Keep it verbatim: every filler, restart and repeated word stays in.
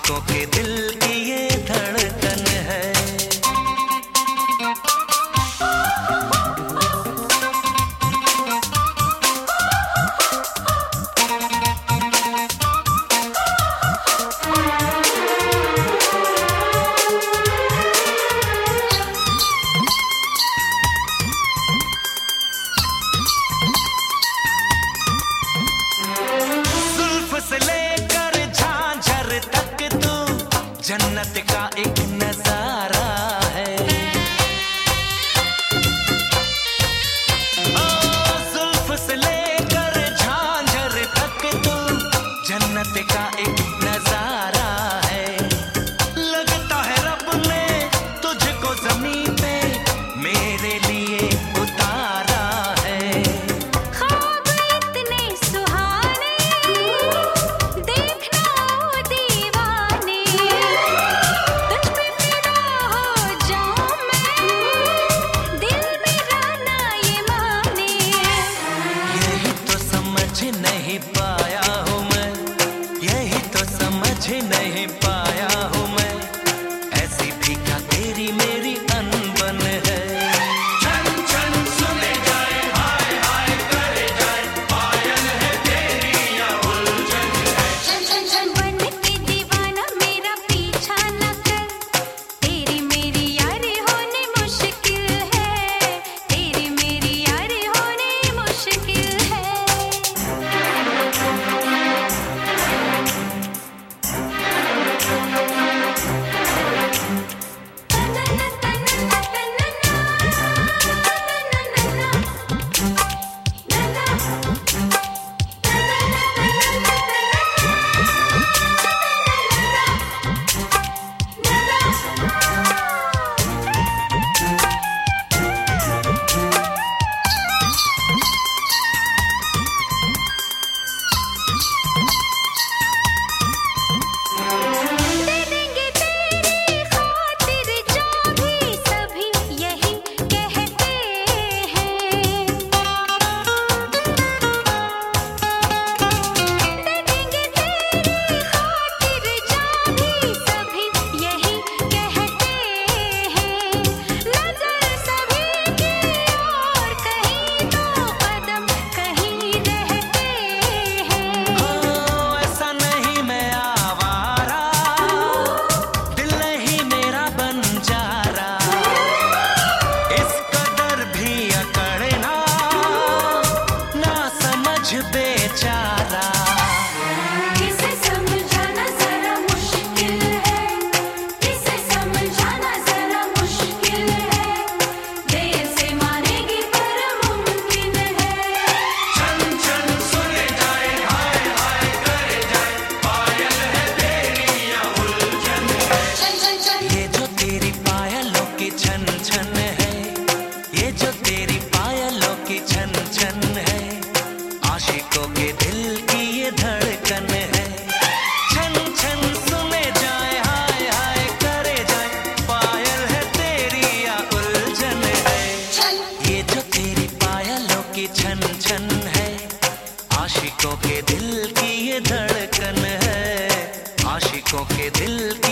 आशिकों के दिल की ये धड़कन है। जन्नत का एक नजारा है, ओ जुल्फ से लेकर झांझर तक तो जन्नत का एक नजारा है। लगता है रब ने तुझको जमीन पे मेरे लिए उतारा है। ख्वाब इतने सुहाने देखना दीवाने, तुझ पे फिदा हो जाऊं मैं, दिल मेरा ना ये माने। यही तो समझ नहीं पाया हूँ मैं, यही तो समझ नहीं पाया हूँ मैं, ऐसी भी क्या तेरी मेरी अनबन है। छन छन सुने जाए, हाय हाय करे जाए, पायल है तेरी या उलझन है। छन छन छन बन के दीवाना मेरा पीछा न कर, तेरी मेरी यारी होनी मुश्किल है, तेरी मेरी यारी होनी मुश्किल है। दे देंगे तेरी खातिर जो भी सभी यही कहते हैं, दे देंगे तेरी खातिर जो भी सभी यही कहते हैं। नजर सभी की और कहीं तो कदम कहीं रहते हैं। ओ ऐसा नहीं मैं आवारा, दिल नहीं मेरा बंजारा, इस कदर भी अकड़ना ना समझ बेचारा। इसे समझाना जरा मुश्किल है, इसे समझाना जरा मुश्किल है, देर से मानेगी पर मुमकिन है। छन छन सुने जाए, हाय हाय करे जाए, पायल है तेरी या उलझन है। छन छन छन ये जो तेरी पायलों की छन छन है, ये जो तेरी पायलों की छन छन है, आशिकों के दिल की ये धड़कन है। छन छन सुने जाए, हाय हाय करे जाए, पायल है तेरी या उलझन है। छन ये जो तेरी पायलों की छन छन है, आशिकों के दिल की ये धड़कन है, आशिकों के दिल